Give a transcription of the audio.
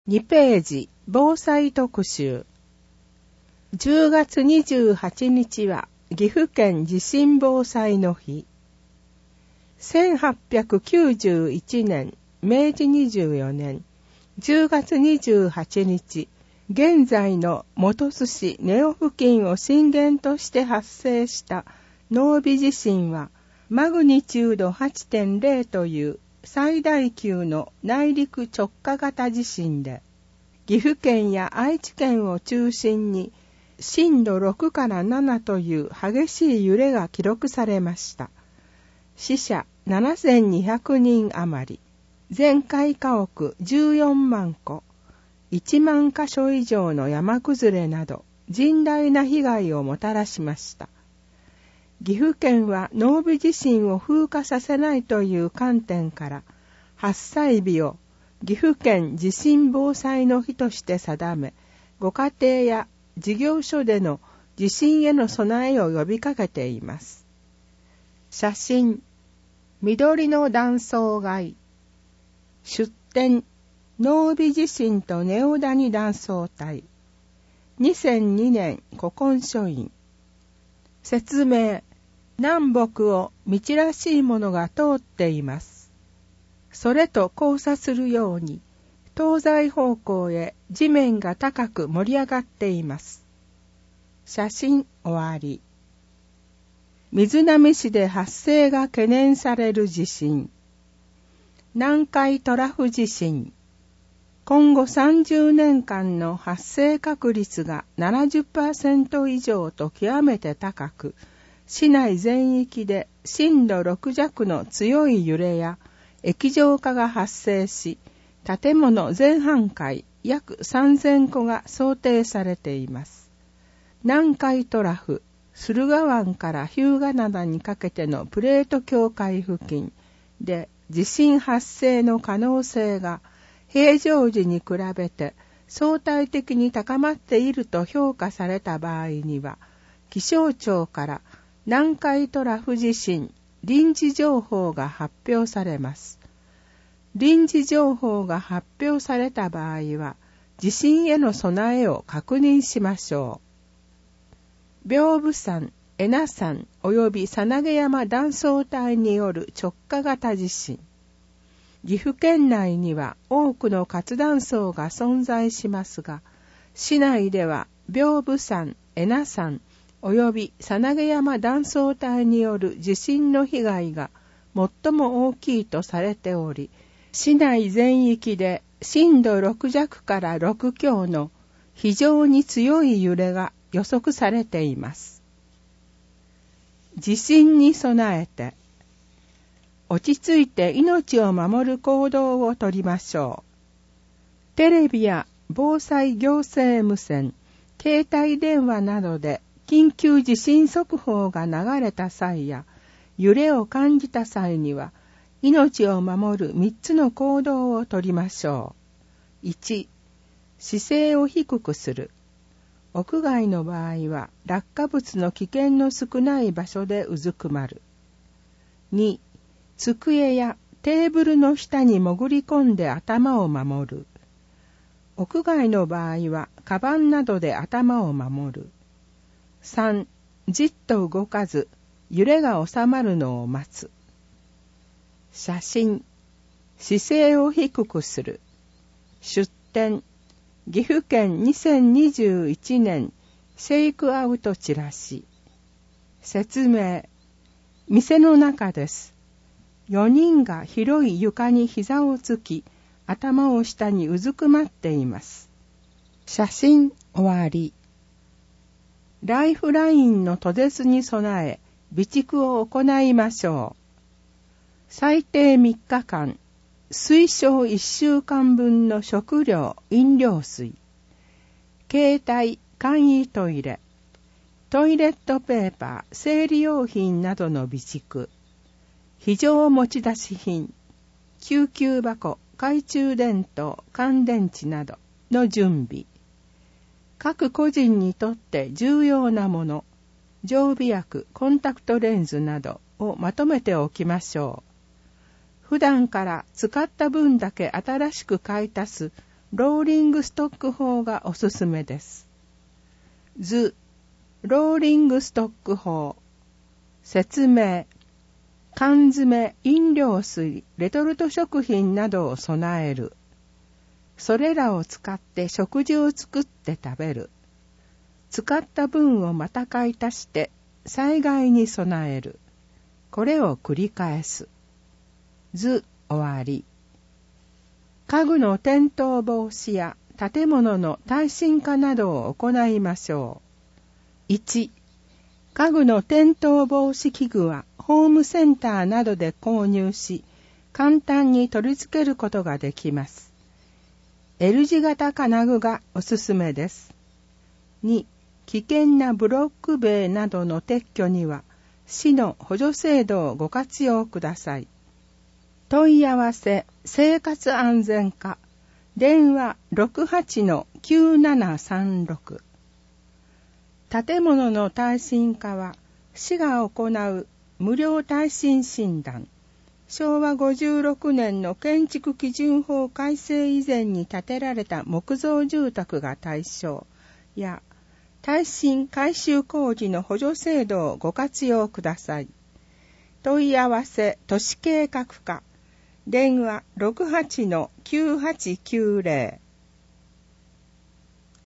2ページ、防災特集。10月28日は岐阜県地震防災の日。1891年、明治24年、10月28日、現在の本巣市根尾付近を震源として発生した濃尾地震は、マグニチュード 8.0 という最大級の内陸直下型地震で、岐阜県や愛知県を中心に震度6から7という激しい揺れが記録されました。死者7200人余り、全壊家屋14万戸、1万箇所以上の山崩れなど甚大な被害をもたらしました。岐阜県は濃尾地震を風化させないという観点から発災日を岐阜県地震防災の日として定め、ご家庭や事業所での地震への備えを呼びかけています。写真、緑の断層街、出典、濃尾地震と根尾谷断層帯、2002年古今書院。説明、南北を道らしいものが通っています。それと交差するように、東西方向へ地面が高く盛り上がっています。写真終わり。瑞浪市で発生が懸念される地震。南海トラフ地震。今後30年間の発生確率が 70% 以上と極めて高く、市内全域で震度6弱の強い揺れや液状化が発生し、建物全半壊約3000戸が想定されています。南海トラフ、駿河湾から日向灘にかけてのプレート境界付近で地震発生の可能性が平常時に比べて相対的に高まっていると評価された場合には、気象庁から南海トラフ地震臨時情報が発表されます。臨時情報が発表された場合は、地震への備えを確認しましょう。屏風山、恵那山及びさなげ山断層帯による直下型地震。岐阜県内には多くの活断層が存在しますが、市内では屏風山、恵那山及びさなげ山断層帯による地震の被害が最も大きいとされており、市内全域で震度6弱から6強の非常に強い揺れが予測されています。地震に備えて、落ち着いて命を守る行動をとりましょう。テレビや防災行政無線、携帯電話などで緊急地震速報が流れた際や、揺れを感じた際には、命を守る3つの行動をとりましょう。1、姿勢を低くする。屋外の場合は落下物の危険の少ない場所でうずくまる。2、机やテーブルの下に潜り込んで頭を守る。屋外の場合はカバンなどで頭を守る。3、じっと動かず揺れが収まるのを待つ。写真、姿勢を低くする。出典、岐阜県2021年シェイクアウトチラシ。説明、店の中です。4人が広い床に膝をつき、頭を下にうずくまっています。写真終わり。ライフラインの途絶に備え、備蓄を行いましょう。最低3日間、推奨1週間分の食料、飲料水、携帯、簡易トイレ、トイレットペーパー、生理用品などの備蓄、非常持ち出し品、救急箱、懐中電灯、乾電池などの準備、各個人にとって重要なもの、常備薬、コンタクトレンズなどをまとめておきましょう。普段から使った分だけ新しく買い足すローリングストック法がおすすめです。図、ローリングストック法。説明。缶詰、飲料水、レトルト食品などを備える。それらを使って食事を作って食べる。使った分をまた買い足して災害に備える。これを繰り返す。図終わり。家具の転倒防止や建物の耐震化などを行いましょう。1、家具の転倒防止器具はホームセンターなどで購入し、簡単に取り付けることができます。L 字型金具がおすすめです。2、危険なブロック塀などの撤去には、市の補助制度をご活用ください。問い合わせ、生活安全課、電話 68-9736。建物の耐震化は、市が行う無料耐震診断、昭和56年の建築基準法改正以前に建てられた木造住宅が対象や、耐震改修工事の補助制度をご活用ください。問い合わせ、都市計画課、電話 68-9890。